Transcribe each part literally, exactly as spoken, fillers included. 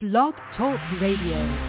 Blog Talk Radio.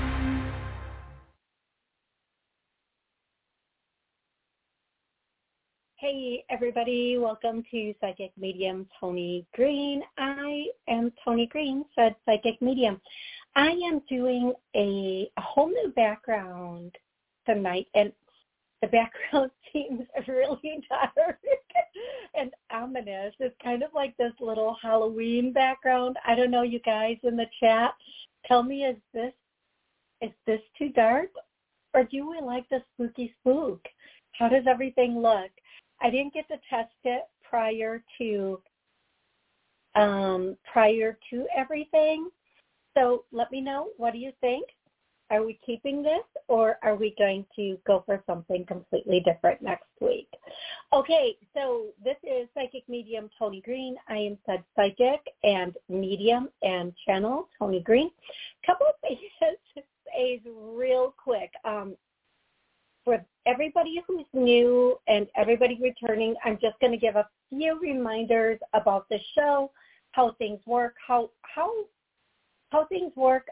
Hey everybody, welcome to Psychic Medium Tony Green. I am Tony Green, said Psychic Medium. I am doing a, a whole new background tonight, and the background seems really dark and ominous. It's kind of like this little Halloween background. I don't know, you guys in the chat, tell me, is this is this too dark, or do we like the spooky spook? How does everything look? I didn't get to test it prior to um, prior to everything. So let me know, what do you think? Are we keeping this, or are we going to go for something completely different next week? Okay, so this is Psychic Medium Tony Green. I am said Psychic and Medium and Channel Tony Green. Couple of things to say real quick. Um, For everybody who's new and everybody returning, I'm just going to give a few reminders about the show, how things work, how how how things work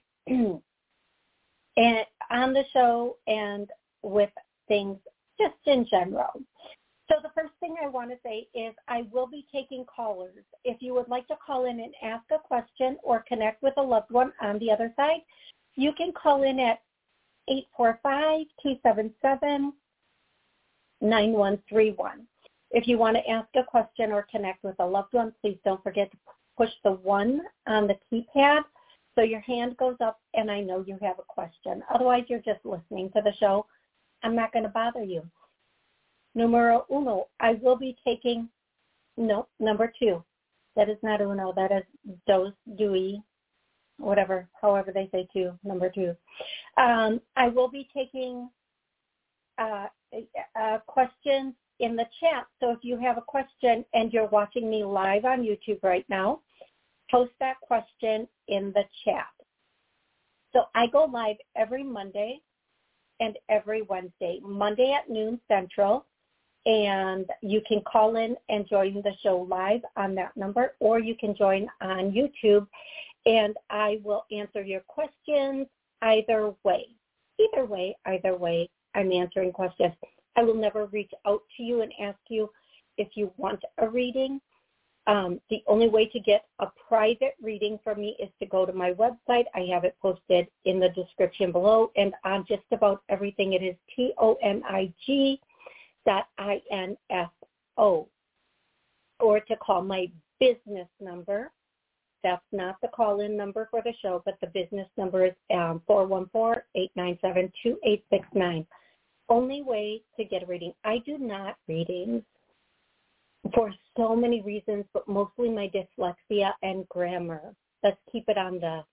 and on the show and with things just in general. So the first thing I want to say is I will be taking callers. If you would like to call in and ask a question or connect with a loved one on the other side, you can call in at eight four five, two seven seven, nine one three one. If you want to ask a question or connect with a loved one, please don't forget to push the one on the keypad so your hand goes up and I know you have a question. Otherwise, you're just listening to the show. I'm not going to bother you. Numero uno, I will be taking, no, number two. That is not uno. That is dos, dui, whatever, however they say two, number two. Um, I will be taking uh, uh, questions in the chat. So if you have a question and you're watching me live on YouTube right now, post that question in the chat. So I go live every Monday and every Wednesday, Monday at noon Central, and you can call in and join the show live on that number, or you can join on YouTube, and I will answer your questions either way. Either way, either way, I'm answering questions. I will never reach out to you and ask you if you want a reading. Um, the only way to get a private reading from me is to go to my website. I have it posted in the description below, and on just about everything it is T O N I G dot I N F O, or to call my business number. That's not the call-in number for the show, but the business number is um, four one four, eight nine seven, two eight six nine. Only way to get a reading. I do not readings for so many reasons, but mostly my dyslexia and grammar. Let's keep it on the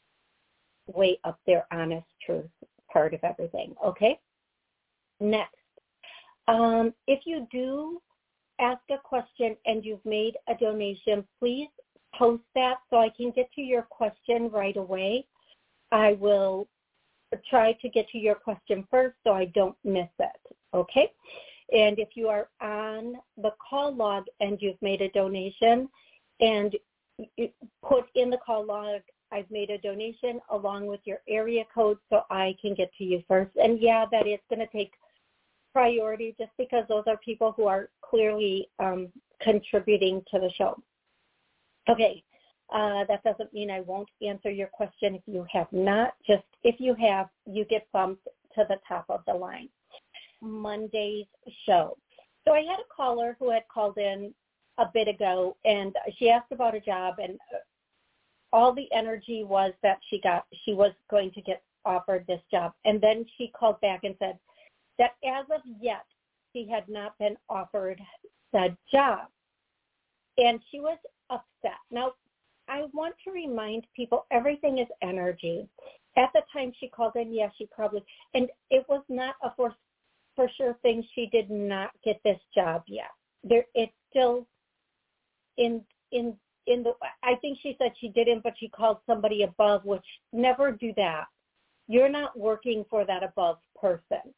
way up there, honest truth part of everything, okay? Next, um, if you do ask a question and you've made a donation, please post that so I can get to your question right away. I will try to get to your question first so I don't miss it, okay? And if you are on the call log and you've made a donation, and you put in the call log, I've made a donation along with your area code so I can get to you first. And yeah, that is going to take priority just because those are people who are clearly um, contributing to the show. Okay, uh, that doesn't mean I won't answer your question if you have not. Just if you have, you get bumped to the top of the line. Monday's show. So I had a caller who had called in a bit ago, and she asked about a job, and all the energy was that she got, she was going to get offered this job. And then she called back and said that as of yet, she had not been offered said job. And she was upset. Now, I want to remind people everything is energy. At the time she called in, yes, she probably, and it was not a for, for sure thing. She did not get this job yet. There, it's still in, in, in the, I think she said she didn't, but she called somebody above, which never do that. You're not working for that above person.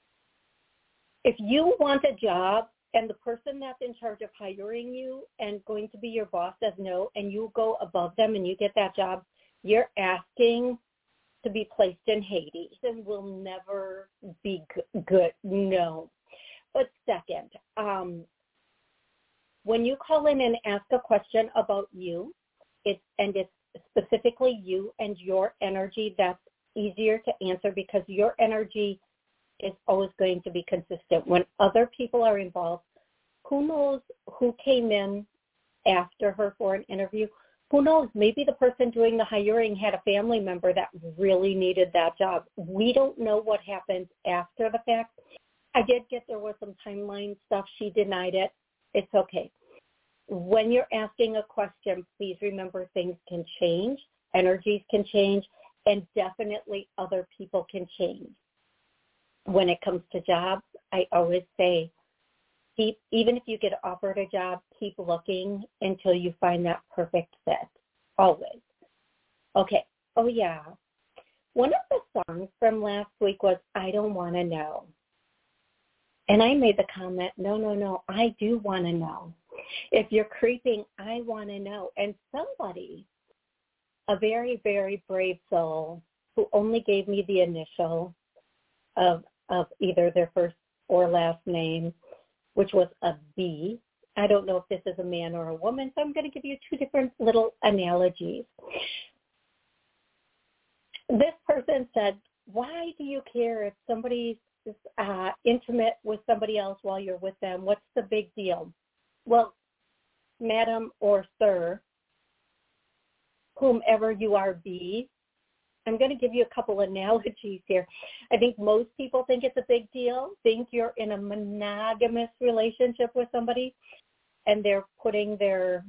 If you want a job, and the person that's in charge of hiring you and going to be your boss says no, and you go above them and you get that job, you're asking to be placed in Hades and will never be good. No. But second, um, when you call in and ask a question about you, it's, and it's specifically you and your energy, that's easier to answer because your energy is always going to be consistent. When other people are involved, who knows who came in after her for an interview? Who knows? Maybe the person doing the hiring had a family member that really needed that job. We don't know what happens after the fact. I did get there was some timeline stuff. She denied it. It's okay. When you're asking a question, please remember things can change, energies can change, and definitely other people can change. When it comes to jobs, I always say, keep, even if you get offered a job, keep looking until you find that perfect fit, always. Okay, oh yeah. One of the songs from last week was I Don't Want to Know. And I made the comment, no, no, no, I do want to know. If you're creeping, I want to know. And somebody, a very, very brave soul who only gave me the initial of of either their first or last name, which was a B. I don't know if this is a man or a woman, so I'm going to give you two different little analogies. This person said, why do you care if somebody's uh, intimate with somebody else while you're with them? What's the big deal? Well, madam or sir, whomever you are, B, I'm going to give you a couple analogies here. I think most people think it's a big deal, think you're in a monogamous relationship with somebody, and they're putting their,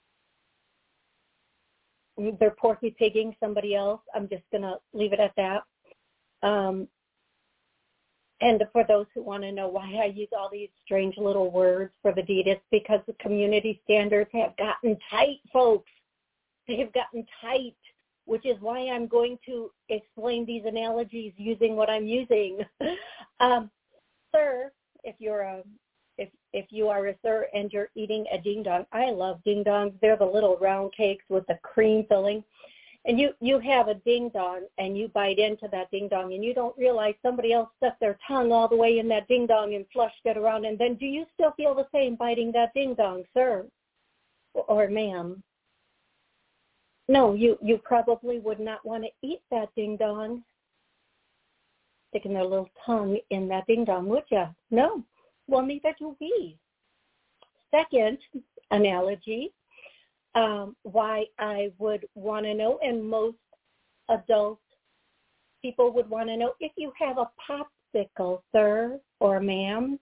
they're porky pigging somebody else. I'm just going to leave it at that. Um, and for those who want to know why I use all these strange little words for the deed, it's because the community standards have gotten tight, folks. They have gotten tight, which is why I'm going to explain these analogies using what I'm using. um, sir, if you're a, if if you are a sir and you're eating a ding dong, I love ding dongs. They're the little round cakes with the cream filling, and you you have a ding dong and you bite into that ding dong and you don't realize somebody else stuck their tongue all the way in that ding dong and flushed it around. And then do you still feel the same biting that ding dong, sir or ma'am? No, you, you probably would not want to eat that ding-dong, sticking their little tongue in that ding-dong, would you? No. Well, neither do we. Second analogy, um, why I would want to know, and most adult people would want to know, if you have a popsicle, sir or ma'am,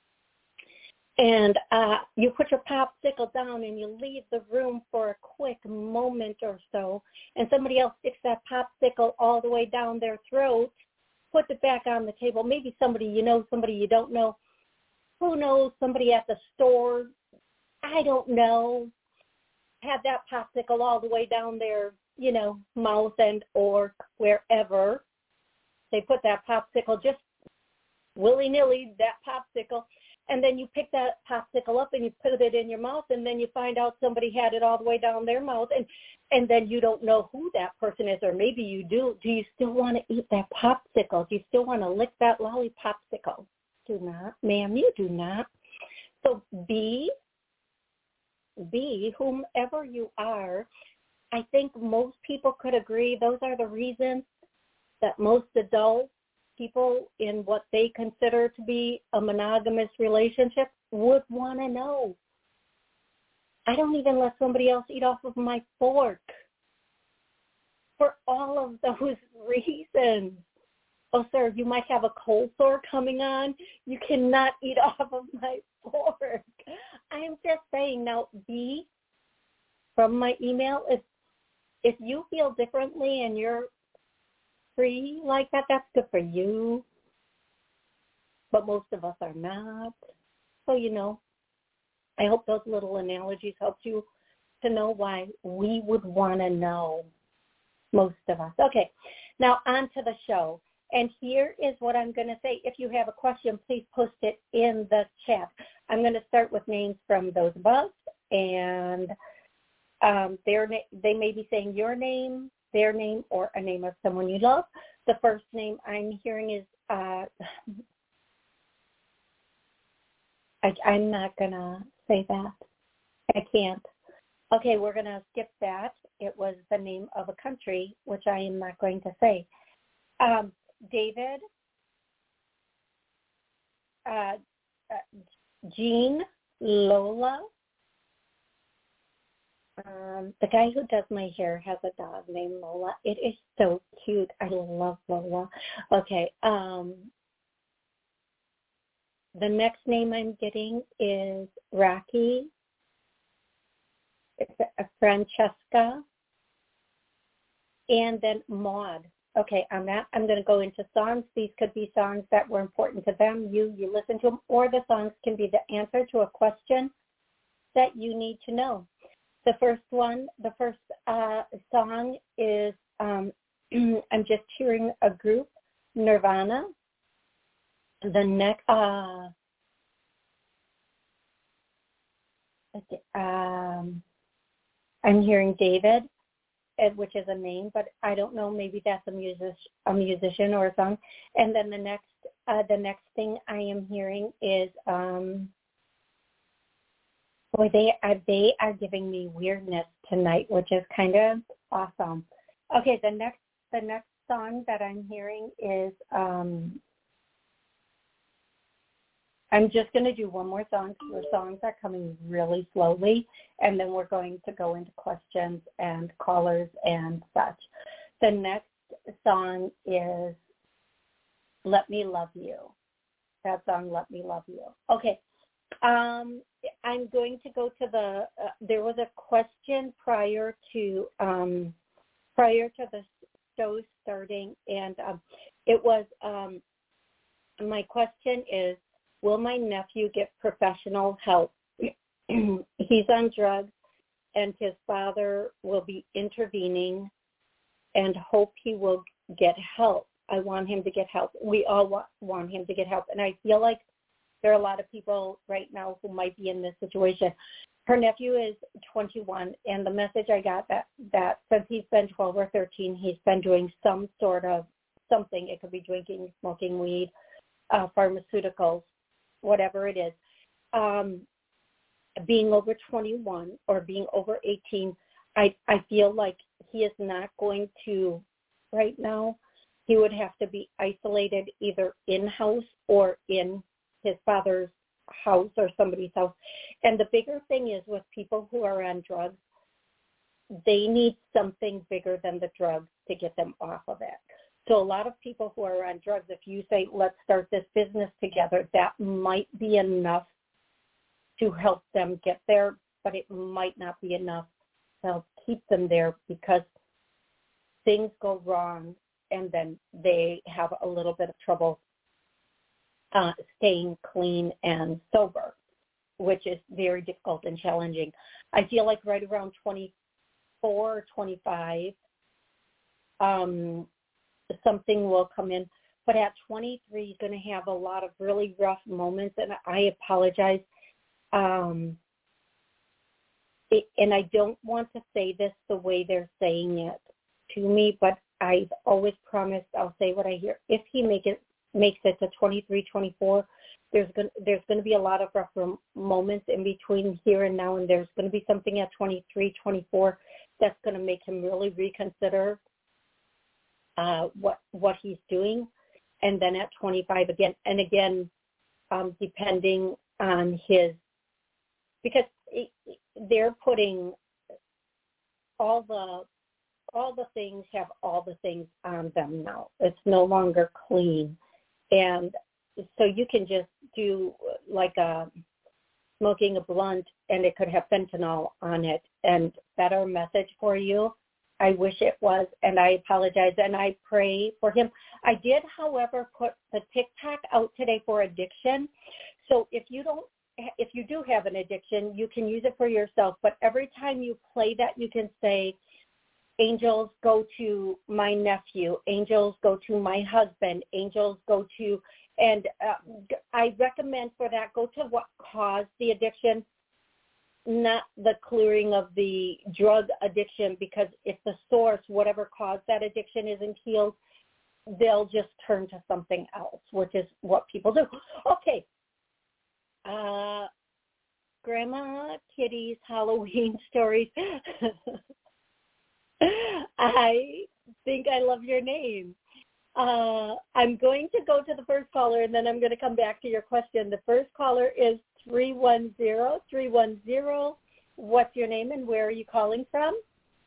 and uh, you put your popsicle down and you leave the room for a quick moment or so, and somebody else sticks that popsicle all the way down their throat, puts it back on the table. Maybe somebody you know, somebody you don't know. Who knows? Somebody at the store. I don't know. Had that popsicle all the way down their, you know, mouth and or wherever. They put that popsicle just willy-nilly, that popsicle. And then you pick that popsicle up and you put it in your mouth, and then you find out somebody had it all the way down their mouth, and, and then you don't know who that person is, or maybe you do. Do you still want to eat that popsicle? Do you still want to lick that lollipopsicle? Do not, ma'am, you do not. So be, be whomever you are. I think most people could agree those are the reasons that most adults, people in what they consider to be a monogamous relationship, would want to know. I don't even let somebody else eat off of my fork for all of those reasons. Oh, sir, you might have a cold sore coming on. You cannot eat off of my fork. I am just saying. Now, B, from my email, if if you feel differently and you're free like that, that's good for you. But most of us are not. So, you know, I hope those little analogies helped you to know why we would want to know, most of us. Okay, now on to the show. And here is what I'm going to say. If you have a question, please post it in the chat. I'm going to start with names from those above, and um, their na- they may be saying your name, their name or a name of someone you love. The first name I'm hearing is, uh, I, I'm not going to say that. I can't. Okay, we're going to skip that. It was the name of a country, which I am not going to say. Um, David, uh, uh, Jean, Lola. Um, the guy who does my hair has a dog named Lola. It is so cute. I love Lola. Okay. Um, the next name I'm getting is Rocky, Francesca, and then Maud. Okay, on that, I'm going to go into songs. These could be songs that were important to them, you, you listen to them, or the songs can be the answer to a question that you need to know. The first one, the first uh, song is, um, I'm just hearing a group, Nirvana. The next, uh, um, I'm hearing David, which is a name, but I don't know. Maybe that's a music, a musician or a song. And then the next, uh, the next thing I am hearing is, um, boy, they are they are giving me weirdness tonight, which is kind of awesome. Okay, the next the next song that I'm hearing is, um, I'm just going to do one more song because the songs are coming really slowly, and then we're going to go into questions and callers and such. The next song is Let Me Love You. That song, Let Me Love You. Okay. Um, I'm going to go to the, uh, there was a question prior to, um, prior to the show starting, and um, it was, um, my question is, will my nephew get professional help? He's on drugs, and his father will be intervening and hope he will get help. I want him to get help. We all want, want him to get help. And I feel like there are a lot of people right now who might be in this situation. Her nephew is twenty-one, and the message I got that, that since he's been twelve or thirteen, he's been doing some sort of something. It could be drinking, smoking weed, uh, pharmaceuticals, whatever it is. Um, being over twenty-one or being over eighteen, I, I feel like he is not going to, right now, he would have to be isolated either in-house or in his father's house or somebody's house. And the bigger thing is with people who are on drugs, they need something bigger than the drugs to get them off of it. So a lot of people who are on drugs, if you say, let's start this business together, that might be enough to help them get there, but it might not be enough to help keep them there because things go wrong and then they have a little bit of trouble uh, staying clean and sober, which is very difficult and challenging. I feel like right around twenty-four or twenty-five, um, something will come in. But at twenty-three, he's going to have a lot of really rough moments, and I apologize. Um, it, and I don't want to say this the way they're saying it to me, but I've always promised I'll say what I hear. If he make it, makes it to twenty-three, twenty-four, there's going there's going to be a lot of rough moments in between here and now, and there's going to be something at twenty-three, twenty-four that's going to make him really reconsider uh, what what he's doing, and then at twenty-five again, and again, um, depending on his, because they're putting all the all the things have all the things on them now. It's no longer clean. And so you can just do like a smoking a blunt and it could have fentanyl on it and better message for you. I wish it was, and I apologize, and I pray for him. I did, however, put the TikTok out today for addiction. So if you don't, if you do have an addiction, you can use it for yourself. But every time you play that, you can say, angels go to my nephew, angels go to my husband, angels go to, and uh, I recommend for that, go to what caused the addiction. not the clearing of the drug addiction, because if the source, whatever caused that addiction, isn't healed, they'll just turn to something else, which is what people do. Okay. Uh, Grandma Kitty's Halloween stories. I think I love your name. Uh, I'm going to go to the first caller, and then I'm going to come back to your question. The first caller is three one zero, three one zero. What's your name and where are you calling from?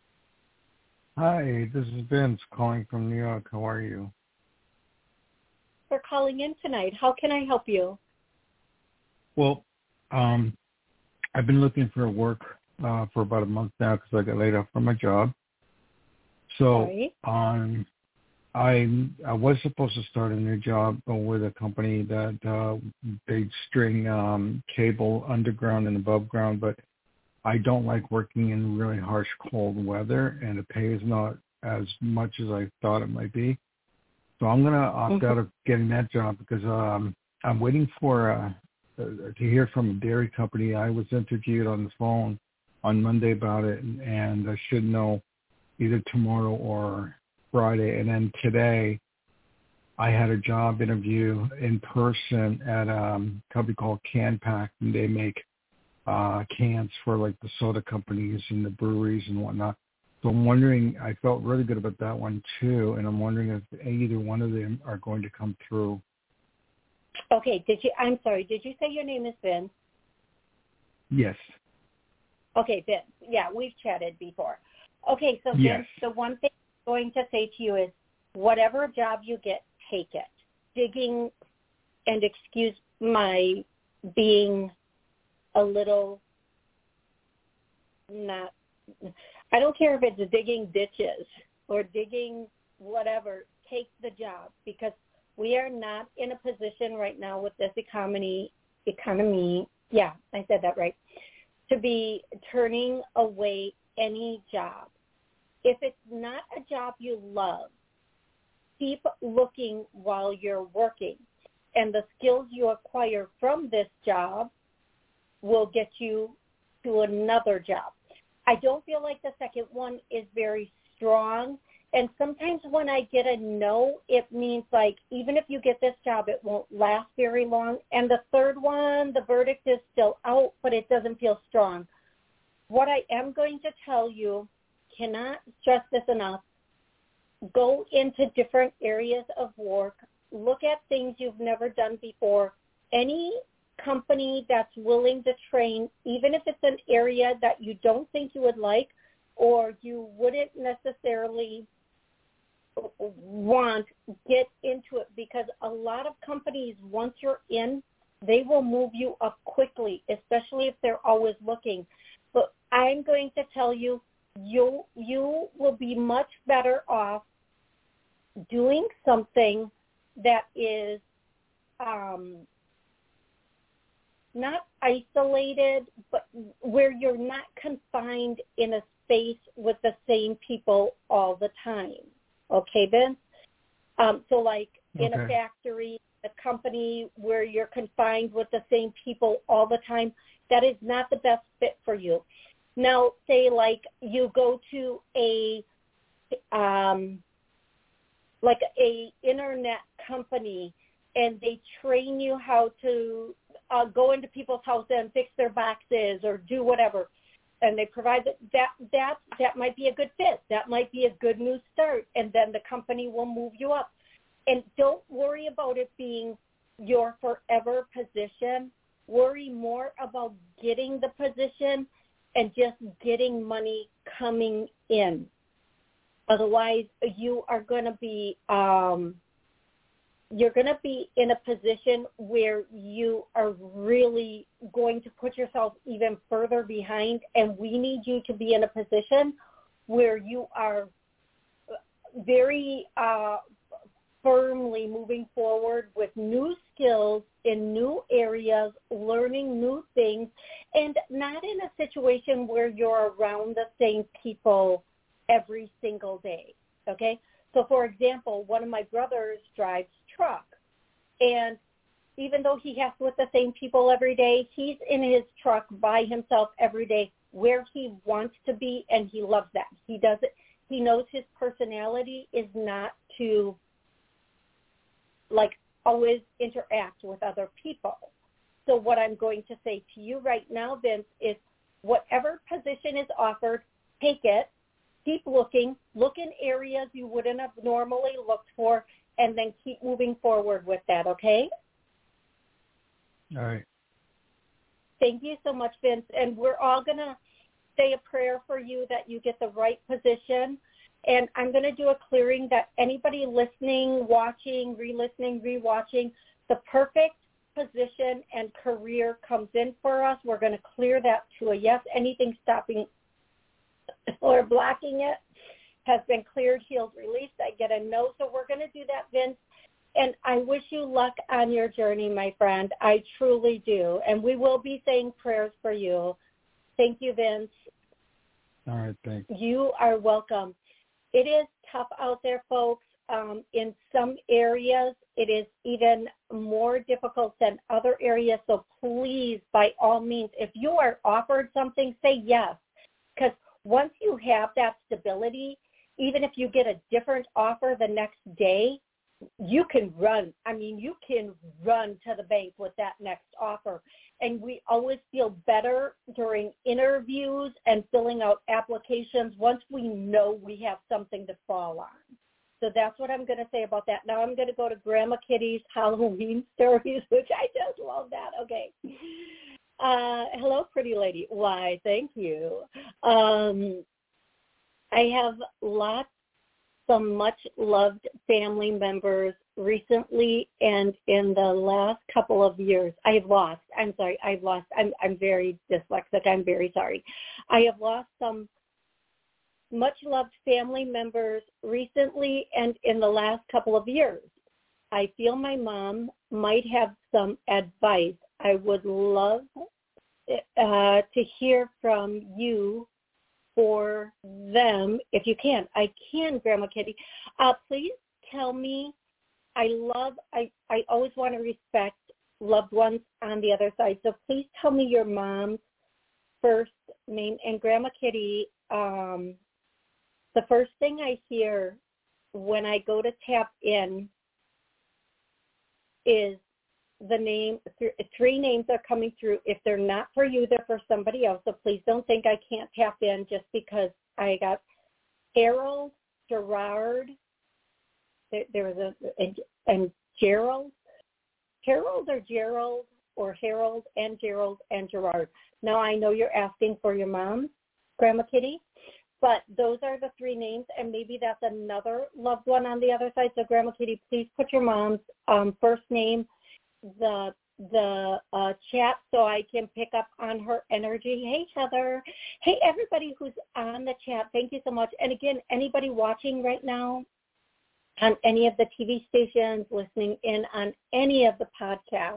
Hi, this is Vince calling from New York. How are you? For calling in tonight. How can I help you? Well, um, I've been looking for work uh, for about a month now because I got laid off from my job. So Sorry. um, I I was supposed to start a new job with a company that uh, they string um, cable underground and above ground, but I don't like working in really harsh cold weather, and the pay is not as much as I thought it might be. So I'm going to opt Mm-hmm. out of getting that job because um, I'm waiting for uh, to hear from a dairy company. I was interviewed on the phone on Monday about it, and, and I should know either tomorrow or Friday. And then today I had a job interview in person at um, a company called Can Pack, and they make uh, cans for like the soda companies and the breweries and whatnot. So I'm wondering, I felt really good about that one too, and I'm wondering if either one of them are going to come through. Okay, did you, I'm sorry, did you say your name is Vince? Yes. Okay, Vince. Yeah, we've chatted before. Okay, so Yes. Vince, the one thing I'm going to say to you is whatever job you get, take it. Digging, and excuse my being a little not, I don't care if it's digging ditches or digging whatever, take the job, because we are not in a position right now with this economy, economy, yeah, I said that right, to be turning away any job. If it's not a job you love, keep looking while you're working, and the skills you acquire from this job will get you to another job. I don't feel like the second one is very strong, and sometimes when I get a no, it means like even if you get this job, it won't last very long. And the third one, the verdict is still out, but it doesn't feel strong. What I am going to tell you, cannot stress this enough, go into different areas of work, look at things you've never done before. Any company that's willing to train, even if it's an area that you don't think you would like or you wouldn't necessarily want, get into it, because a lot of companies, once you're in, they will move you up quickly, especially if they're always looking. But I'm going to tell you, you you will be much better off doing something that is um, not isolated, but where you're not confined in a space with the same people all the time. Okay, Vince? Um, so like in Okay. a factory, a company where you're confined with the same people all the time, that is not the best fit for you. Now, say like you go to a um, like a internet company and they train you how to uh, go into people's houses and fix their boxes or do whatever, and they provide that, that that that might be a good fit. That might be a good new start, and then the company will move you up. And don't worry about it being your forever position. Worry more about getting the position and just getting money coming in. Otherwise, you are going to be um, you're going to be in a position where you are really going to put yourself even further behind, and we need you to be in a position where you are very uh, firmly moving forward with new skills in new areas, learning new things, and not in a situation where you're around the same people every single day, okay? So, for example, one of my brothers drives truck, and even though he has with the same people every day, he's in his truck by himself every day where he wants to be, and he loves that. He does it. He knows his personality is not to, like, always interact with other people. So what I'm going to say to you right now, Vince, is whatever position is offered, take it, keep looking, look in areas you wouldn't have normally looked for, and then keep moving forward with that, okay? All right. Thank you so much, Vince. And we're all going to say a prayer for you that you get the right position. And I'm going to do a clearing that anybody listening, watching, re-listening, re-watching, the perfect position and career comes in for us. We're going to clear that to a yes. Anything stopping or blocking it has been cleared, healed, released. I get a no. So we're going to do that, Vince. And I wish you luck on your journey, my friend. I truly do. And we will be saying prayers for you. Thank you, Vince. All right, thanks. You are welcome. It is tough out there, folks. Um, in some areas, it is even more difficult than other areas. So please, by all means, if you are offered something, say yes. Because once you have that stability, even if you get a different offer the next day, you can run. I mean, you can run to the bank with that next offer. And we always feel better during interviews and filling out applications once we know we have something to fall on. So that's what I'm going to say about that. Now I'm going to go to Grandma Kitty's Halloween stories, which I just love that. Okay. Uh, hello, pretty lady. Why, thank you. Um, I have lots some much-loved family members recently and in the last couple of years. I have lost, I'm sorry, I've lost, I'm, I'm very dyslexic, I'm very sorry. I have lost some much-loved family members recently and in the last couple of years. I feel my mom might have some advice. I would love uh, to hear from you for them, if you can. I can, Grandma Kitty. Uh, please tell me, I love, I, I always want to respect loved ones on the other side, so please tell me your mom's first name. And Grandma Kitty, um, the first thing I hear when I go to tap in is the name, th- three names are coming through. If they're not for you, they're for somebody else. So please don't think I can't tap in just because I got Harold, Gerard, there, there was a, and, and Gerald, Harold or Gerald, or Harold and Gerald and Gerard. Now I know you're asking for your mom, Grandma Kitty, but those are the three names, and maybe that's another loved one on the other side. So Grandma Kitty, please put your mom's um, first name, the the uh, chat, so I can pick up on her energy. Hey, Heather. Hey, everybody who's on the chat, thank you so much. And again, anybody watching right now on any of the T V stations, listening in on any of the podcasts,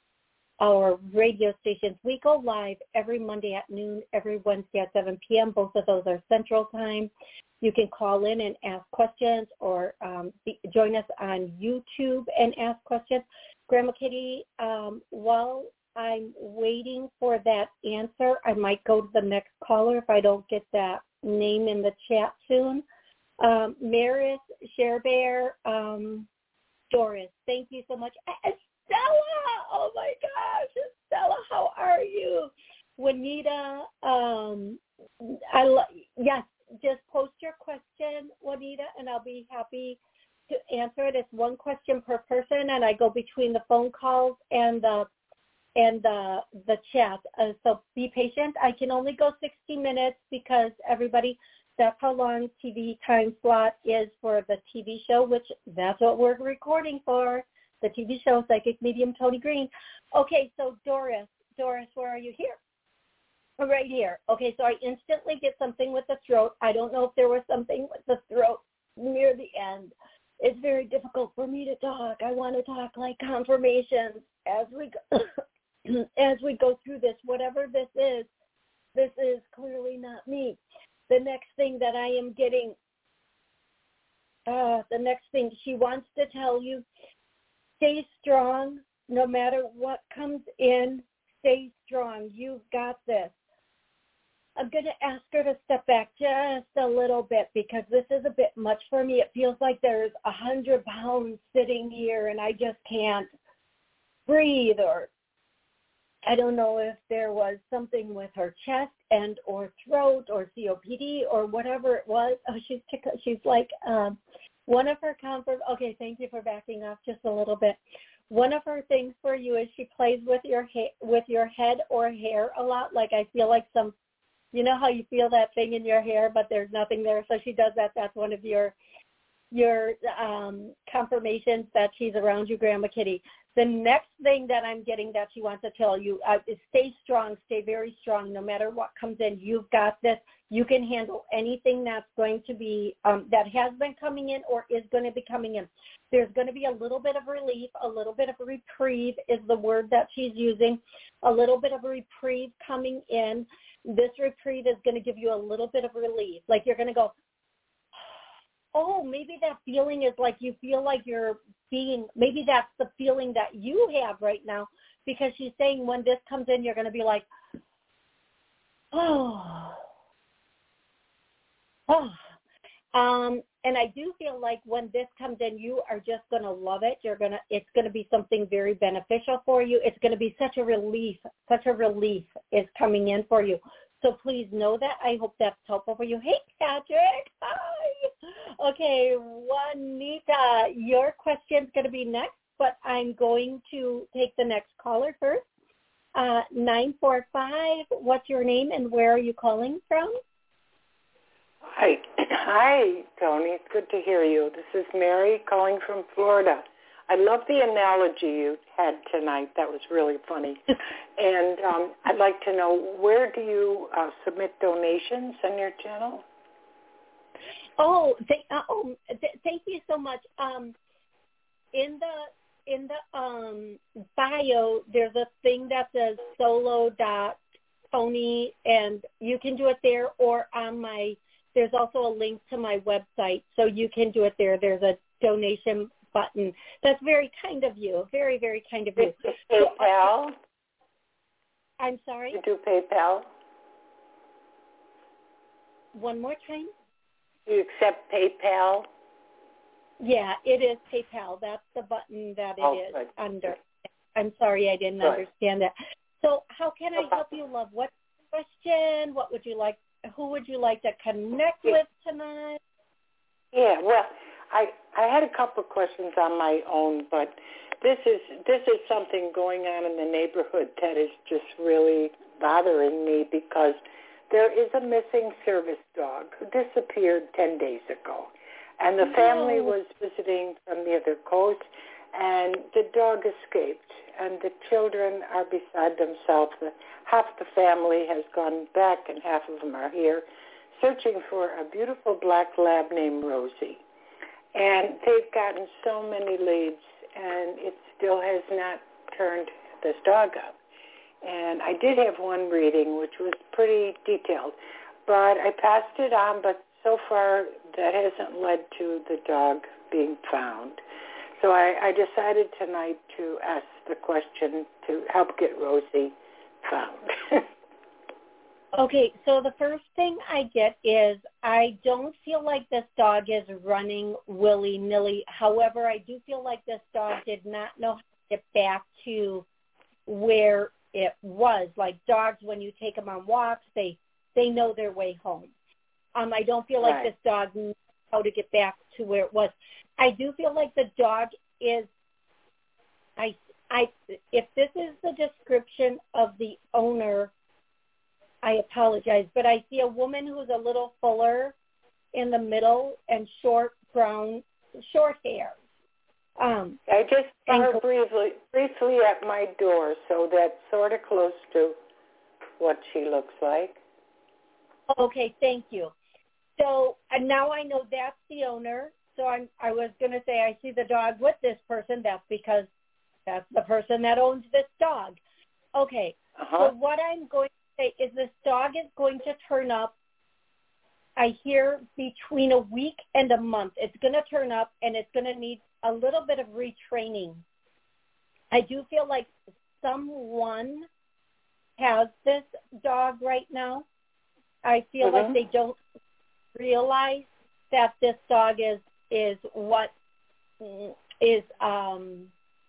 our radio stations, we go live every Monday at noon, every Wednesday at seven p.m. Both of those are Central Time. You can call in and ask questions, or um, be, join us on YouTube and ask questions. Grandma Kitty, um, while I'm waiting for that answer, I might go to the next caller if I don't get that name in the chat soon. Um, Maris, Cher Bear, um, Doris, thank you so much. Estella, oh my gosh, Estella, how are you? Juanita, um, I lo- yes, just post your question, Juanita, and I'll be happy to answer it. It's one question per person, and I go between the phone calls and the and the the chat. Uh, so be patient. I can only go sixty minutes because everybody, that's how long T V time slot is for the T V show, which that's what we're recording for, the T V show Psychic Medium Tony Green. Okay, so Doris, Doris, where are you? Here. Right here. Okay, so I instantly get something with the throat. I don't know if there was something with the throat near the end. It's very difficult for me to talk. I want to talk like confirmations as we go, as we go through this. Whatever this is, this is clearly not me. The next thing that I am getting, uh, the next thing she wants to tell you, stay strong, No matter what comes in, stay strong. You've got this. I'm going to ask her to step back just a little bit because this is a bit much for me. It feels like there's a hundred pounds sitting here and I just can't breathe, or I don't know if there was something with her chest and or throat or C O P D or whatever it was. Oh, she's she's like um, one of her comfort. Okay, thank you for backing off just a little bit. One of her things for you is she plays with your ha- with your head or hair a lot. Like I feel like some. You know how you feel that thing in your hair, but there's nothing there. So she does that. That's one of your your um, confirmations that she's around you, Grandma Kitty. The next thing that I'm getting that she wants to tell you uh, is stay strong, stay very strong. No matter what comes in, you've got this. You can handle anything that's going to be, um, that has been coming in or is going to be coming in. There's going to be a little bit of relief, a little bit of a reprieve is the word that she's using, a little bit of a reprieve coming in. This reprieve is going to give you a little bit of relief. Like you're going to go, oh, maybe that feeling is like you feel like you're being, maybe that's the feeling that you have right now, because she's saying when this comes in, you're going to be like, oh, oh. Um, and I do feel like when this comes in, you are just going to love it. You're going to, it's going to be something very beneficial for you. It's going to be such a relief, such a relief is coming in for you. So please know that. I hope that's helpful for you. Hey, Patrick. Hi. Okay, Juanita, your question's going to be next, but I'm going to take the next caller first. Uh, nine four five, what's your name and where are you calling from? Hi. Hi, Tony. It's good to hear you. This is Mary calling from Florida. I love the analogy you had tonight. That was really funny. And um, I'd like to know, where do you uh, submit donations on your channel? Oh, th- uh, oh th- thank you so much. Um, in the in the um, bio, there's a thing that says solo dot Tony, and you can do it there, or on my. There's also a link to my website, so you can do it there. There's a donation button. That's very kind of you. Very, very kind of you. PayPal? So, I'm sorry? You do PayPal? One more time? Do you accept PayPal? Yeah, it is PayPal. That's the button that it oh, is good. under. I'm sorry I didn't good. understand that. So how can I help you, love? What question? What would you like? Who would you like to connect with tonight? Yeah, well, I I had a couple of questions on my own, but this is this is something going on in the neighborhood that is just really bothering me, because there is a missing service dog who disappeared ten days ago, and the family No. was visiting from the other coast, and the dog escaped, and the children are beside themselves. Half the family has gone back, and half of them are here, searching for a beautiful black lab named Rosie. And they've gotten so many leads, and it still has not turned this dog up. And I did have one reading, which was pretty detailed, but I passed it on, but so far that hasn't led to the dog being found. So I, I decided tonight to ask the question to help get Rosie found. Okay, so the first thing I get is I don't feel like this dog is running willy-nilly. However, I do feel like this dog did not know how to get back to where it was. Like dogs, when you take them on walks, they, they know their way home. Um, I don't feel like right. this dog knows how to get back to where it was. I do feel like the dog is, I, I, if this is the description of the owner, I apologize, but I see a woman who's a little fuller in the middle and short brown, short hair. Um, I just saw and, her briefly, briefly at my door, so that's sort of close to what she looks like. Okay, thank you. So and now I know that's the owner. So I'm, I was going to say I see the dog with this person. That's because that's the person that owns this dog. Okay, uh-huh. So what I'm going to say is this dog is going to turn up, I hear, between a week and a month. It's going to turn up, and it's going to need a little bit of retraining. I do feel like someone has this dog right now. I feel mm-hmm. like they don't realize that this dog is is what is um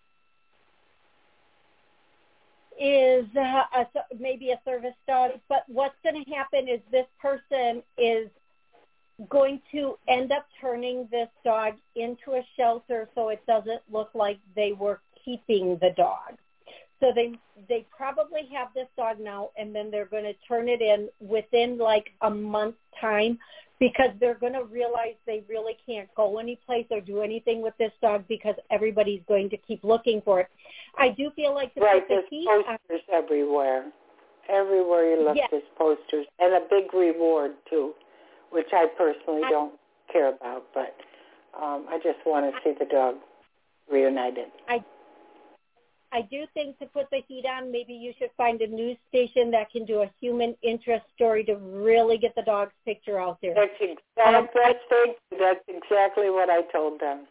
is uh, a, maybe a service dog. But what's going to happen is this person is going to end up turning this dog into a shelter so it doesn't look like they were keeping the dog. So they they probably have this dog now, and then they're going to turn it in within like a month's time, because they're going to realize they really can't go anyplace or do anything with this dog because everybody's going to keep looking for it. I do feel like the right, there's posters on, everywhere. Everywhere you look, yes. there's posters, and a big reward too, which I personally I, don't care about, but um, I just want to see the dog reunited. I I do think to put the heat on, maybe you should find a news station that can do a human interest story to really get the dog's picture out there. That's exactly, um, that's exactly what I told them.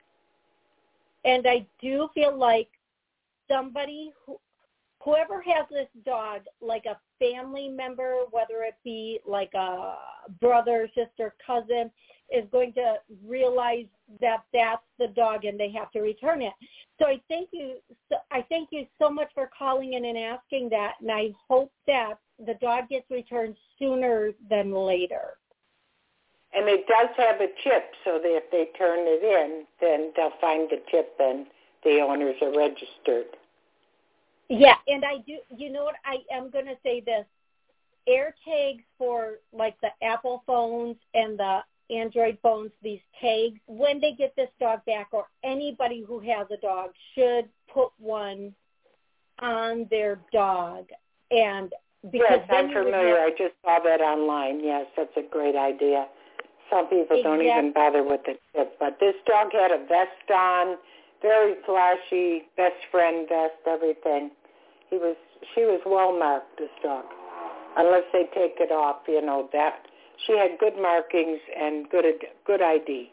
And I do feel like somebody, who, whoever has this dog, like a family member, whether it be like a brother, sister, cousin, is going to realize that that's the dog and they have to return it. So I thank you. So I thank you so much for calling in and asking that, and I hope that the dog gets returned sooner than later. And it does have a chip, so that if they turn it in, then they'll find the chip and the owners are registered. Yeah, and I do. You know what? I am going to say this: AirTags for like the Apple phones and the Android phones, these tags, when they get this dog back, or anybody who has a dog should put one on their dog. And because yes, I'm familiar. Have, I just saw that online. Yes, that's a great idea. Some people exactly. don't even bother with the tip. But this dog had a vest on, very flashy, best friend vest, everything. He was, she was well marked, this dog. Unless they take it off, you know, that. She had good markings and good good I D.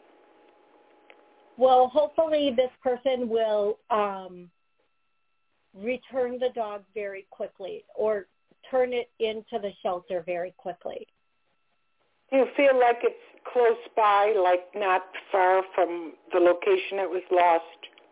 Well, hopefully this person will um, return the dog very quickly, or turn it into the shelter very quickly. Do you feel like it's close by, like not far from the location it was lost?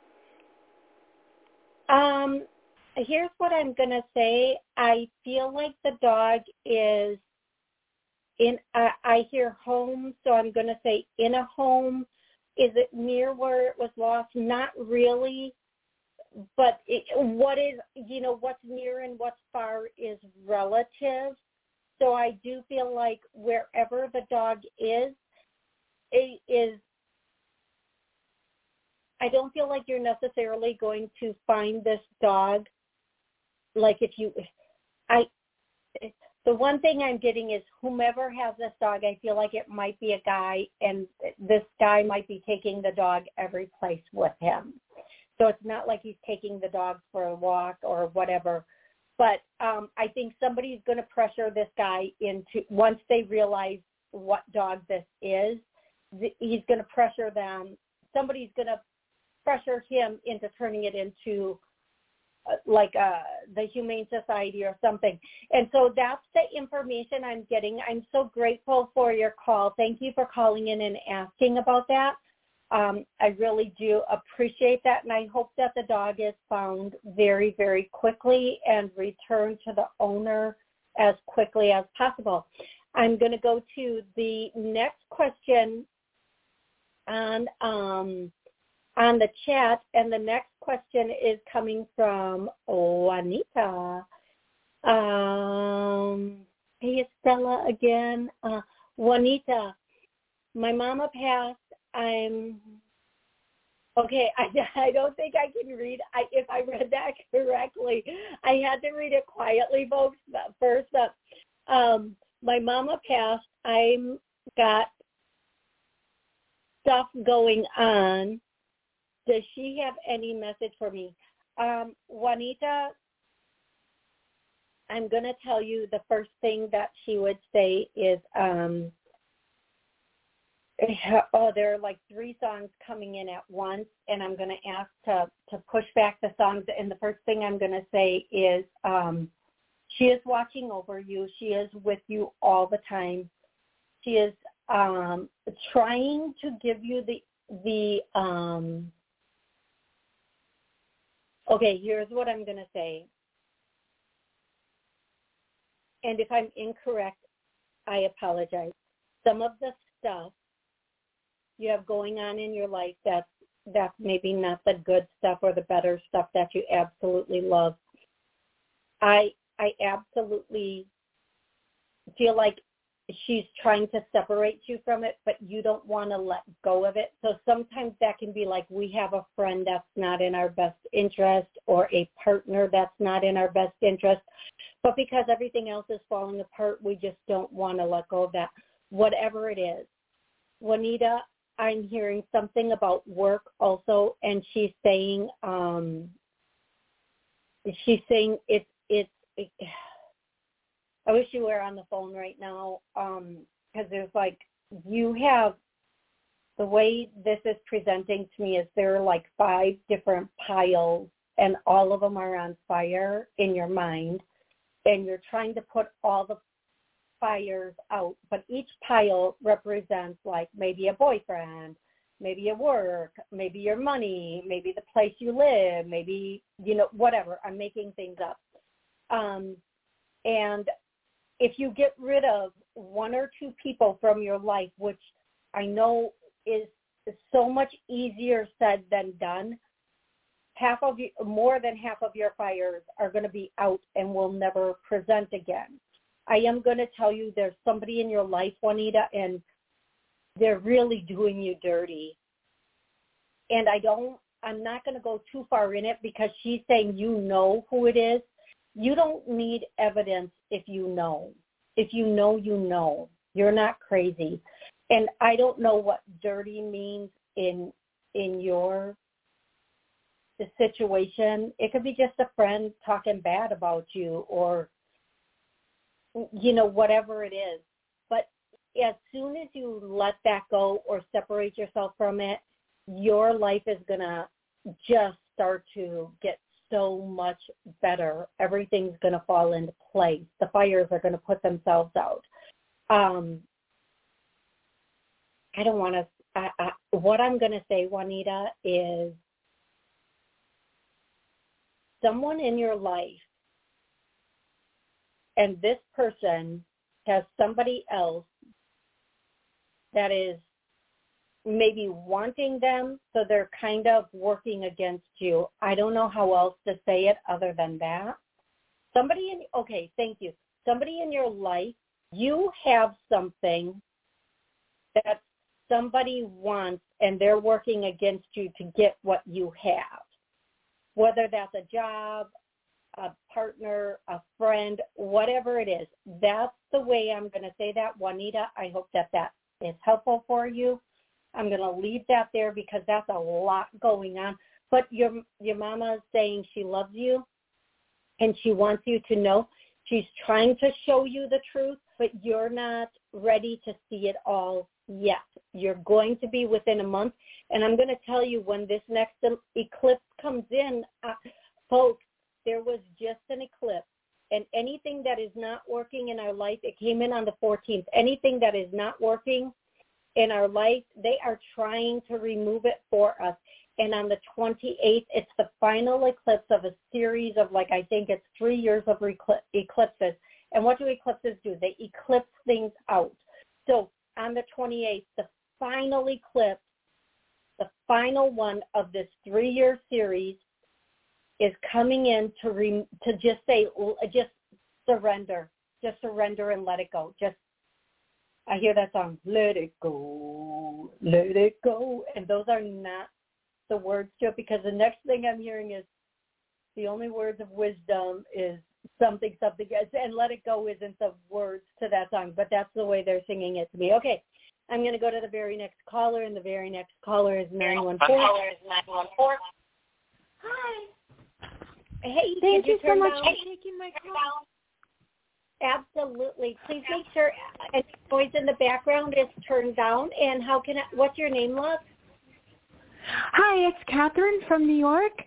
Um, here's what I'm going to say. I feel like the dog is in, uh, I hear home, so I'm going to say in a home. Is it near where it was lost? Not really. But it, what is, you know, what's near and what's far is relative. So I do feel like wherever the dog is, it is, I don't feel like you're necessarily going to find this dog. Like if you, I, the one thing I'm getting is whomever has this dog, I feel like it might be a guy, and this guy might be taking the dog every place with him. So it's not like he's taking the dog for a walk or whatever. But um, I think somebody's going to pressure this guy into, once they realize what dog this is, th- he's going to pressure them. Somebody's going to pressure him into turning it into uh, like uh, the Humane Society or something. And so that's the information I'm getting. I'm so grateful for your call. Thank you for calling in and asking about that. Um, I really do appreciate that, and I hope that the dog is found very, very quickly and returned to the owner as quickly as possible. I'm going to go to the next question on um, on the chat, and the next question is coming from Juanita. Um, hey, Estella again. Uh, Juanita, my mama passed. I'm okay. I, I don't think I can read. I, if I read that correctly, I had to read it quietly, folks. But first up, um, my mama passed. I'm got stuff going on. Does she have any message for me? Um, Juanita, I'm going to tell you the first thing that she would say is, um, Oh, there are like three songs coming in at once, and I'm going to ask to, to push back the songs. And the first thing I'm going to say is um, she is watching over you. She is with you all the time. She is um, trying to give you the, the um, okay, here's what I'm going to say. And if I'm incorrect, I apologize. Some of the stuff you have going on in your life that's, that's maybe not the good stuff or the better stuff that you absolutely love. I I absolutely feel like she's trying to separate you from it, but you don't want to let go of it. So sometimes that can be like we have a friend that's not in our best interest or a partner that's not in our best interest. But because everything else is falling apart, we just don't want to let go of that, whatever it is. Juanita, I'm hearing something about work also, and she's saying, um, she's saying it's, it's, it, I wish you were on the phone right now, um, because there's like, you have, the way this is presenting to me is there are like five different piles, and all of them are on fire in your mind, and you're trying to put all the fires out, but each pile represents like maybe a boyfriend, maybe your work, maybe your money, maybe the place you live, maybe, you know, whatever. I'm making things up. Um, and if you get rid of one or two people from your life, which I know is so much easier said than done, half of you, more than half of your fires are going to be out and will never present again. I am going to tell you there's somebody in your life, Juanita, and they're really doing you dirty. And I don't, I'm not going to go too far in it because she's saying you know who it is. You don't need evidence if you know. If you know, you know. You're not crazy. And I don't know what dirty means in in your the situation. It could be just a friend talking bad about you or, you know, whatever it is. But as soon as you let that go or separate yourself from it, your life is going to just start to get so much better. Everything's going to fall into place. The fires are going to put themselves out. Um, I don't want to, I, I, what I'm going to say, Juanita, is someone in your life, and this person has somebody else that is maybe wanting them, so they're kind of working against you. I don't know how else to say it other than that. Somebody in, okay, thank you. Somebody in your life, you have something that somebody wants, and they're working against you to get what you have, whether that's a job, a partner, a friend, whatever it is. That's the way I'm going to say that, Juanita. I hope that that is helpful for you. I'm going to leave that there because that's a lot going on. But your your mama is saying she loves you and she wants you to know. She's trying to show you the truth, but you're not ready to see it all yet. You're going to be within a month. And I'm going to tell you when this next eclipse comes in, uh, folks, there was just an eclipse. And anything that is not working in our life, it came in on the fourteenth. Anything that is not working in our life, they are trying to remove it for us. And on the twenty-eighth, it's the final eclipse of a series of, like, I think it's three years of eclipses. And what do eclipses do? They eclipse things out. So on the twenty-eighth, the final eclipse, the final one of this three-year series, is coming in to re, to just say, just surrender, just surrender and let it go. Just, I hear that song, let it go, let it go. And those are not the words to it, because the next thing I'm hearing is the only words of wisdom is something, something, and let it go isn't the words to that song, but that's the way they're singing it to me. Okay, I'm going to go to the very next caller, and the very next caller is nine one four. Hi. Hey, thank you, you so much down? for taking my call. Absolutely. Please make sure any noise in the background is turned down. And how can I, what's your name, love? Hi, it's Catherine from New York.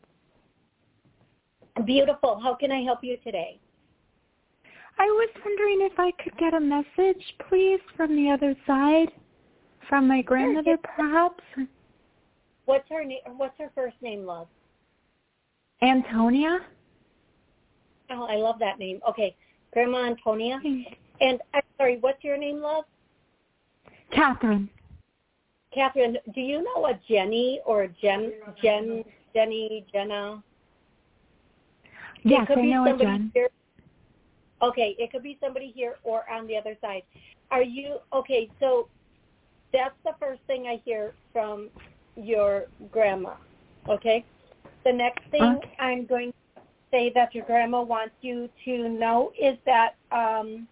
Beautiful. How can I help you today? I was wondering if I could get a message, please, from the other side, from my grandmother, perhaps. What's her name? What's her first name, love? Antonia. Oh, I love that name. Okay, Grandma Antonia. And I'm sorry, what's your name, love? Catherine. Catherine, do you know a Jenny or a Jen, Jen, Jenny, Jenna? Yes, I know a Jen. Here. Okay, it could be somebody here or on the other side. Are you, okay, so that's the first thing I hear from your grandma, okay? The next thing okay. I'm going to say that your grandma wants you to know is that um,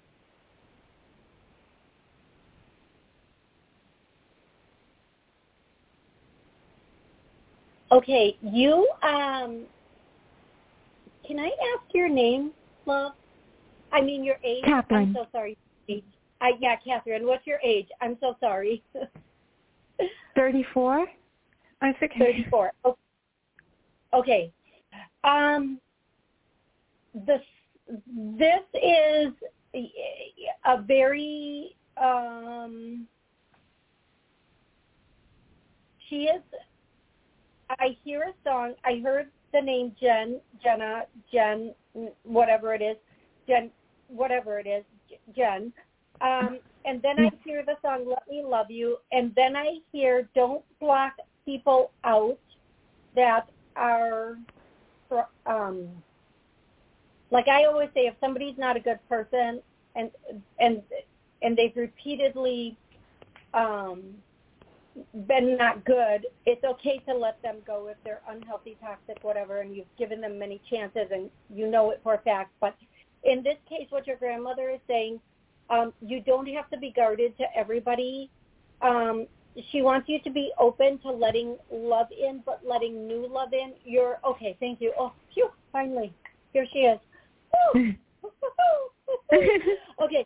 okay, you, um, can I ask your name, love? I mean your age. Catherine. I'm so sorry. I, yeah, Catherine, what's your age? I'm so sorry. thirty-four. I think thirty-four. Okay. okay. Um, this, this is a very, um, she is, I hear a song, I heard the name Jen, Jenna, Jen, whatever it is, Jen, whatever it is, Jen. Um, and then I hear the song Let Me Love You, and then I hear don't block people out that are, um, like I always say, if somebody's not a good person and and and they've repeatedly um, been not good, it's okay to let them go if they're unhealthy, toxic, whatever, and you've given them many chances and you know it for a fact. But in this case, what your grandmother is saying, um, you don't have to be guarded to everybody. Um, she wants you to be open to letting love in, but letting new love in. You're, okay, thank you. Oh, phew, finally. Here she is. Okay.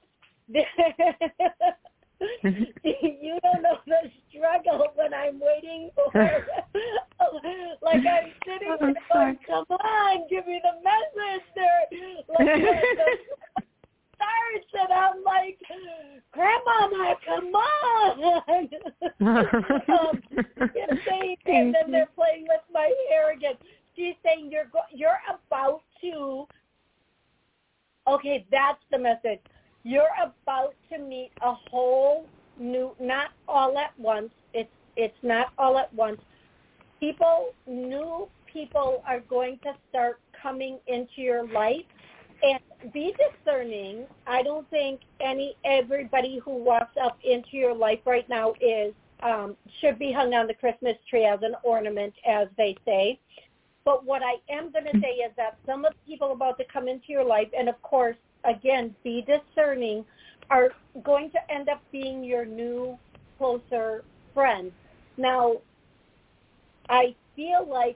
You don't know the struggle when I'm waiting for, like I'm sitting there going, come on, give me the message there. Like the, the starts and I'm like, Grandmama, come on. um, saying, and then they're playing with my hair again. She's saying you're go- you're about to, okay, that's the message. You're about to meet a whole new, not all at once. It's it's not all at once. People, new people are going to start coming into your life, and be discerning. I don't think any everybody who walks up into your life right now is um, should be hung on the Christmas tree as an ornament, as they say. But what I am going to say is that some of the people about to come into your life, and of course, again, be discerning, are going to end up being your new, closer friends. Now, I feel like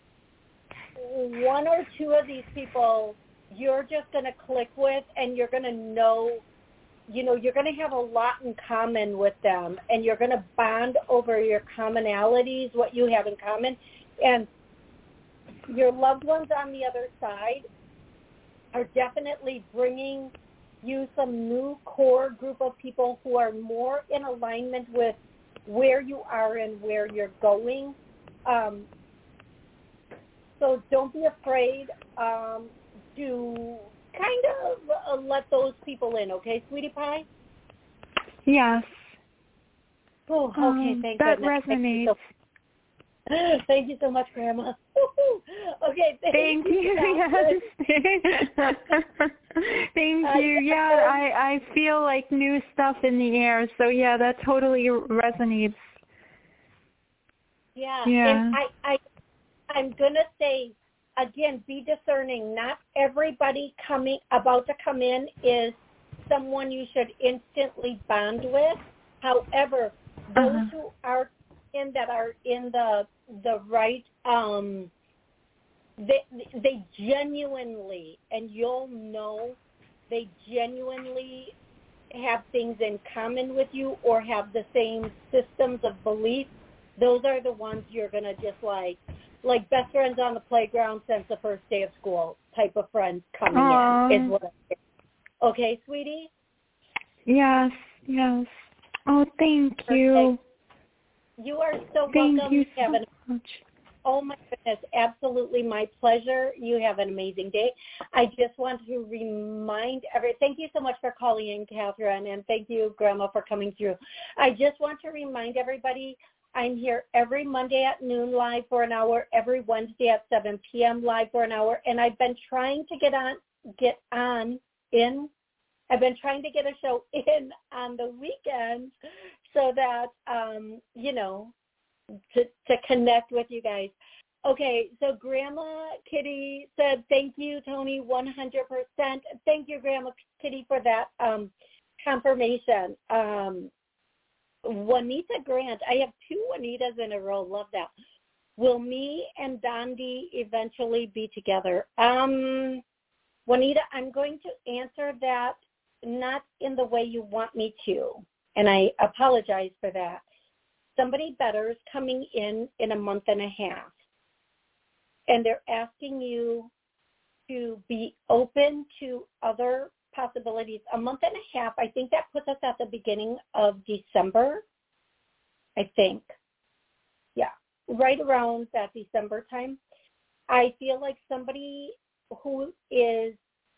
one or two of these people you're just going to click with, and you're going to know, you know, you're going to have a lot in common with them, and you're going to bond over your commonalities, what you have in common. And your loved ones on the other side are definitely bringing you some new core group of people who are more in alignment with where you are and where you're going. Um, so don't be afraid um, to kind of uh, let those people in, okay, sweetie pie? Yes. Oh, okay, um, thank that goodness. resonates. Thank you so much, Grandma. Okay, thank, thank you. you. Yes. Thank Uh, you. Yeah, I, I feel like new stuff in the air. So, yeah, that totally resonates. Yeah, yeah. and I, I, I'm going to say, again, be discerning. Not everybody coming about to come in is someone you should instantly bond with. However, those uh-huh. who are in that are in the the right, um, they they genuinely, and you'll know they genuinely have things in common with you or have the same systems of belief, those are the ones you're going to just like, like best friends on the playground since the first day of school type of friends coming Aww. in is what I Okay, sweetie? Yes, yes. Oh, thank Perfect. you. You are so thank welcome. you Have so an, much. Oh, my goodness. Absolutely my pleasure. You have an amazing day. I just want to remind every. Thank you so much for calling in, Catherine, and thank you, Grandma, for coming through. I just want to remind everybody I'm here every Monday at noon live for an hour, every Wednesday at seven p.m. live for an hour, and I've been trying to get on, get on, in. I've been trying to get a show in on the weekends so that, um, you know, to, to connect with you guys. Okay, so Grandma Kitty said, thank you, Tony, one hundred percent. Thank you, Grandma Kitty, for that um, confirmation. Um, Juanita Grant, I have two Juanitas in a row. Love that. Will me and Dondi eventually be together? Um, Juanita, I'm going to answer that not in the way you want me to, and I apologize for that. Somebody better is coming in in a month and a half, and they're asking you to be open to other possibilities. A month and a half, I think that puts us at the beginning of December, I think. Yeah, right around that December time. I feel like somebody who is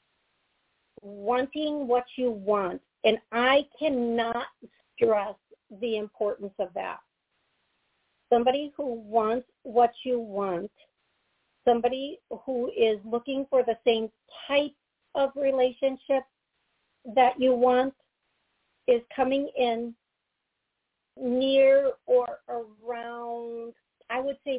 wanting what you want, and I cannot stress the importance of that. Somebody who wants what you want, somebody who is looking for the same type of relationship that you want is coming in near or around, I would say,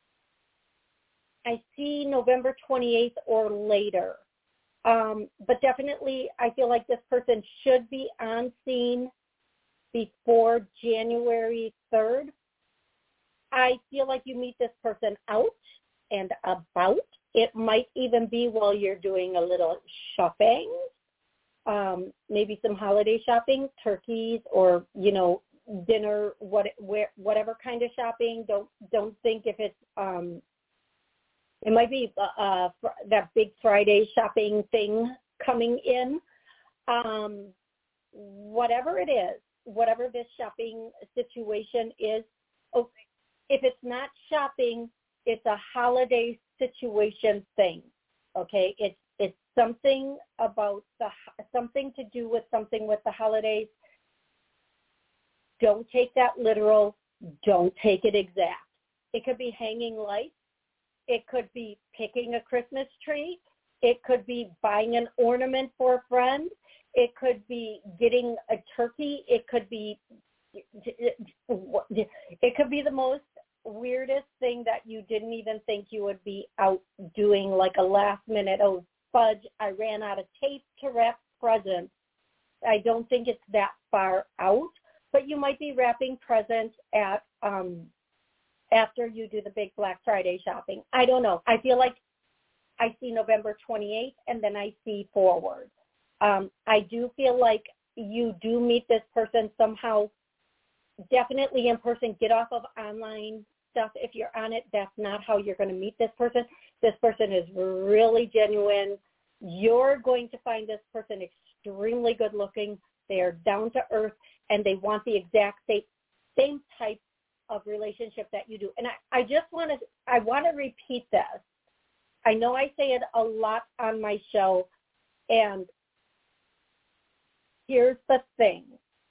I see November twenty-eighth or later. Um, but definitely I feel like this person should be on scene before January third. I feel like you meet this person out and about. It might even be while you're doing a little shopping, um, maybe some holiday shopping, turkeys or, you know, dinner, what, where, whatever kind of shopping. Don't don't think if it's, um, it might be uh, that big Friday shopping thing coming in. Um, whatever it is, whatever this shopping situation is, okay, if it's not shopping, it's a holiday situation thing, okay? It's it's something about the something to do with something with the holidays. Don't take that literal. Don't take it exact. It could be hanging lights. It could be picking a Christmas tree. It could be buying an ornament for a friend. It could be getting a turkey. It could be it could be the most weirdest thing that you didn't even think you would be out doing, like a last minute, oh, fudge, I ran out of tape to wrap presents. I don't think it's that far out, but you might be wrapping presents at um, after you do the big Black Friday shopping. I don't know. I feel like I see November twenty-eighth, and then I see forward. Um, I do feel like you do meet this person somehow, definitely in person. Get off of online stuff. If you're on it, that's not how you're going to meet this person. This person is really genuine. You're going to find this person extremely good looking. They are down to earth, and they want the exact same, same type of relationship that you do. And I, I just want to, I want to repeat this. I know I say it a lot on my show, and here's the thing.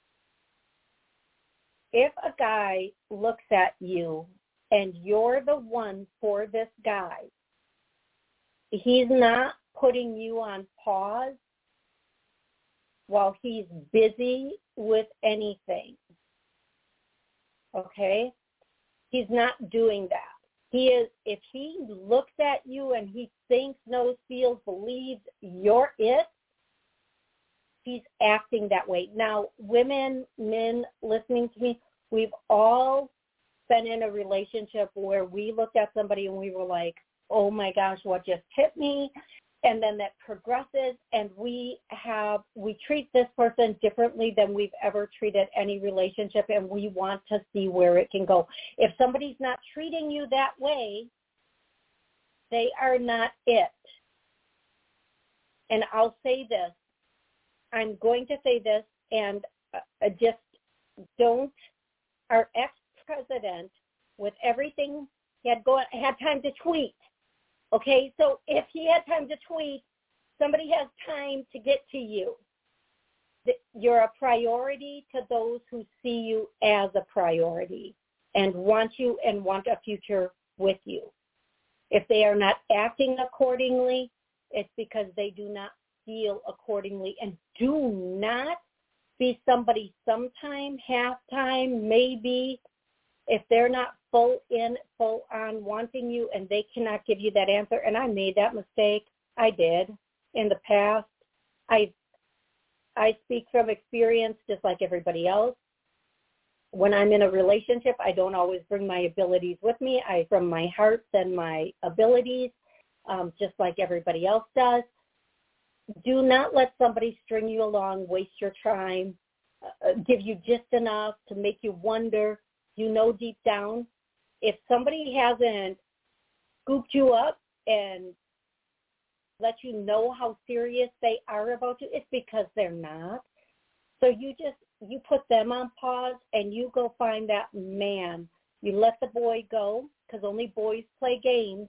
If a guy looks at you and you're the one for this guy, he's not putting you on pause while he's busy with anything. Okay? He's not doing that. He is, if he looks at you and he thinks, knows, feels, believes you're it, he's acting that way. Now, women, men listening to me, we've all been in a relationship where we looked at somebody and we were like, oh my gosh, what just hit me? and then that progresses, and we have, we treat this person differently than we've ever treated any relationship, and we want to see where it can go. If somebody's not treating you that way, they are not it. And I'll say this, I'm going to say this, and uh, just don't, our ex-president, with everything, he had, go, had time to tweet. Okay, so if he had time to tweet, somebody has time to get to you. You're a priority to those who see you as a priority and want you and want a future with you. If they are not acting accordingly, it's because they do not feel accordingly. And do not be somebody sometime, half time, maybe, if they're not full in, full on wanting you and they cannot give you that answer. And I made that mistake. I did in the past. I I speak from experience just like everybody else. When I'm in a relationship, I don't always bring my abilities with me. I from my heart send my abilities, um, just like everybody else does. Do not let somebody string you along, waste your time, uh, give you just enough to make you wonder. You know deep down, if somebody hasn't scooped you up and let you know how serious they are about you, it's because they're not. So you just, you put them on pause and you go find that man. You let the boy go because only boys play games.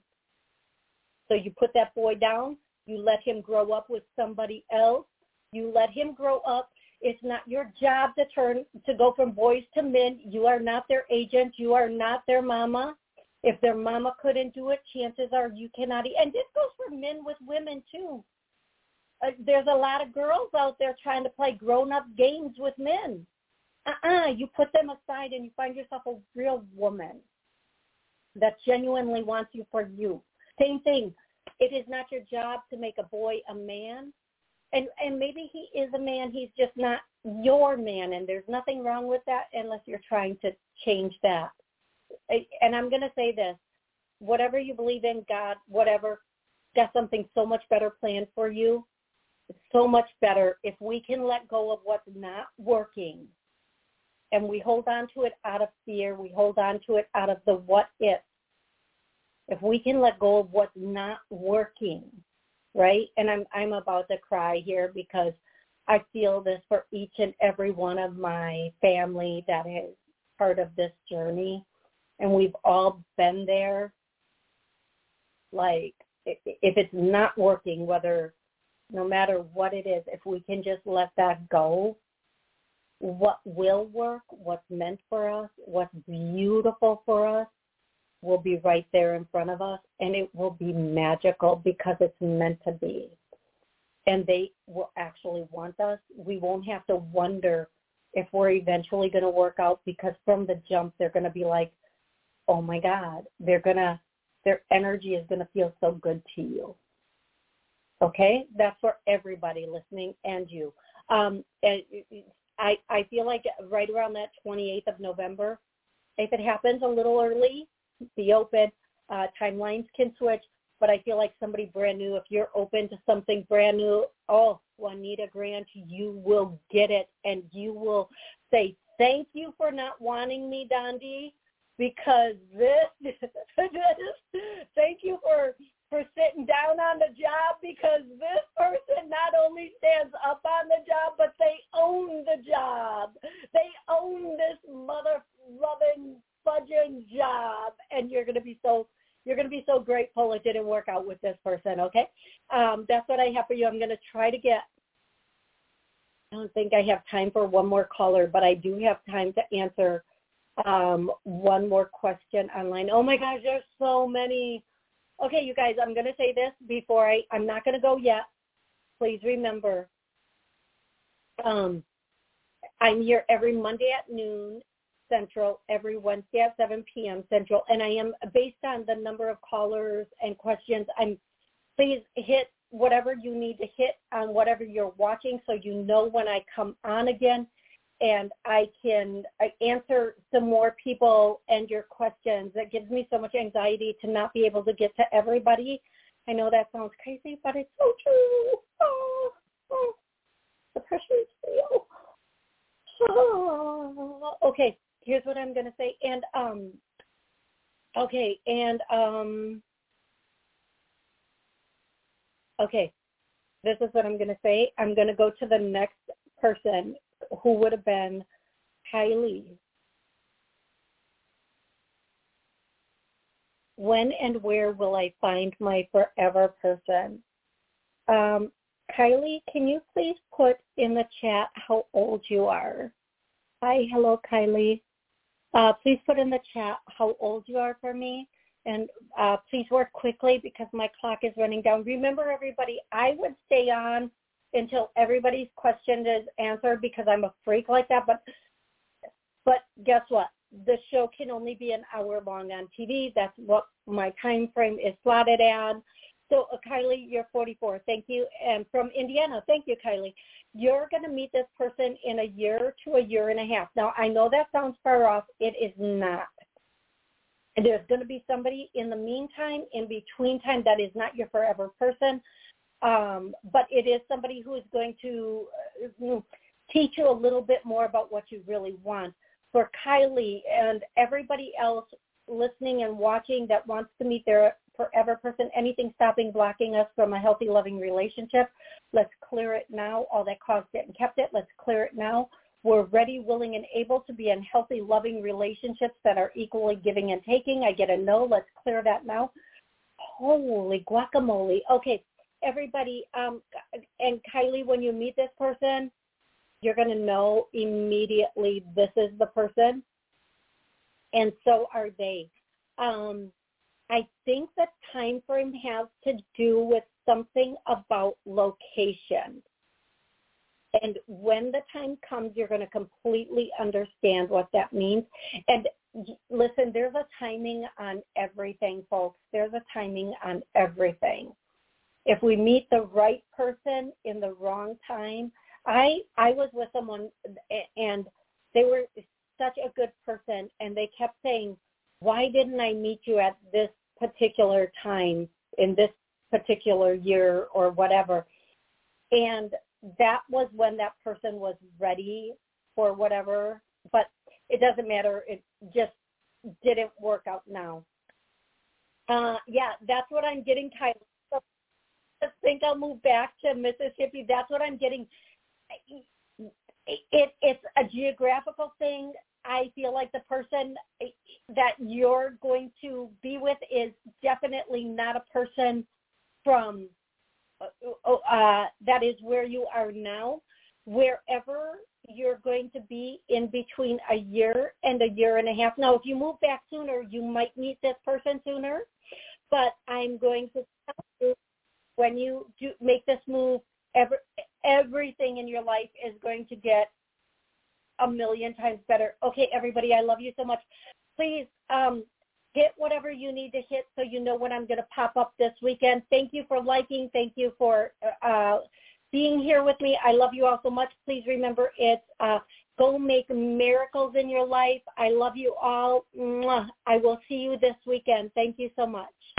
So you put that boy down. You let him grow up with somebody else. You let him grow up. It's not your job to turn to go from boys to men. You are not their agent. You are not their mama. If their mama couldn't do it, chances are you cannot. And this goes for men with women too. Uh, there's a lot of girls out there trying to play grown-up games with men. Uh-uh. You put them aside and you find yourself a real woman that genuinely wants you for you. Same thing. It is not your job to make a boy a man. And and maybe he is a man, he's just not your man, and there's nothing wrong with that unless you're trying to change that. And I'm going to say this, whatever you believe in, God, whatever, got something so much better planned for you. It's so much better if we can let go of what's not working, and we hold on to it out of fear, we hold on to it out of the what if. If we can let go of what's not working, right? And I'm I'm about to cry here because I feel this for each and every one of my family that is part of this journey. And we've all been there. Like, if it's not working, whether, no matter what it is, if we can just let that go, what will work, what's meant for us, what's beautiful for us, will be right there in front of us, and it will be magical because it's meant to be. And they will actually want us. We won't have to wonder if we're eventually going to work out, because from the jump, they're going to be like, oh my God, they're going to, their energy is going to feel so good to you. Okay? That's for everybody listening and you. Um, and I, I feel like right around that twenty-eighth of November, if it happens a little early, be open. Uh, timelines can switch, but I feel like somebody brand new, if you're open to something brand new, oh, Juanita Grant, you will get it, and you will say, thank you for not wanting me, Dondi, because this, thank you for, for sitting down on the job, because this person not only stands up on the job, but they own the job. They own this mother-loving fudging job, and you're going to be so you're going to be so grateful it didn't work out with this person. Okay, um, that's what I have for you. I'm going to try to get. I don't think I have time for one more caller, but I do have time to answer um, one more question online. Oh my gosh, there's so many. Okay, you guys, I'm going to say this before I. I'm not going to go yet. Please remember, um, I'm here every Monday at noon Central, every Wednesday at seven p.m. Central, and I am, based on the number of callers and questions, I'm, please hit whatever you need to hit on whatever you're watching so you know when I come on again, and I can answer some more people and your questions. It gives me so much anxiety to not be able to get to everybody, I know that sounds crazy, but it's so true. Oh, oh. The pressure is real. Oh. Okay, here's what I'm going to say. And, um, okay, and, um, okay, this is what I'm going to say. I'm going to go to the next person who would have been Kylie. When and where will I find my forever person? Um, Kylie, can you please put in the chat how old you are? Hi, hello, Kylie. Uh, please put in the chat how old you are for me. And uh, please work quickly because my clock is running down. Remember, everybody, I would stay on until everybody's question is answered because I'm a freak like that. But but guess what? The show can only be an hour long on T V. That's what my time frame is slotted at. So, uh, Kylie, you're forty-four. Thank you. And from Indiana, thank you, Kylie. You're going to meet this person in a year to a year and a half. Now, I know that sounds far off. It is not. And there's going to be somebody in the meantime, in between time, that is not your forever person. Um, but it is somebody who is going to uh, teach you a little bit more about what you really want. For Kylie and everybody else listening and watching that wants to meet their forever person, anything stopping, blocking us from a healthy, loving relationship, let's clear it now. All that caused it and kept it, let's clear it now. We're ready, willing, and able to be in healthy, loving relationships that are equally giving and taking. I get a no. Let's clear that now. Holy guacamole. Okay, everybody, um, and Kylie, when you meet this person, you're going to know immediately this is the person, and so are they. Um, I think the time frame has to do with something about location. And when the time comes, you're going to completely understand what that means. And listen, there's a timing on everything, folks. There's a timing on everything. If we meet the right person in the wrong time, I I was with someone and they were such a good person, and they kept saying, why didn't I meet you at this particular time in this particular year or whatever? And that was when that person was ready for whatever, but it doesn't matter. It just didn't work out now. Uh, yeah, that's what I'm getting, Kylie. So I think I'll move back to Mississippi. That's what I'm getting. It, it, it's a geographical thing. I feel like the person that you're going to be with is definitely not a person from uh, that is where you are now. Wherever you're going to be in between a year and a year and a half. Now, if you move back sooner, you might meet this person sooner. But I'm going to tell you, when you do make this move, every, everything in your life is going to get a million times better. Okay, everybody, I love you so much. Please um, hit whatever you need to hit so you know when I'm going to pop up this weekend. Thank you for liking. Thank you for uh, being here with me. I love you all so much. Please remember, it's uh, go make miracles in your life. I love you all. Mwah. I will see you this weekend. Thank you so much.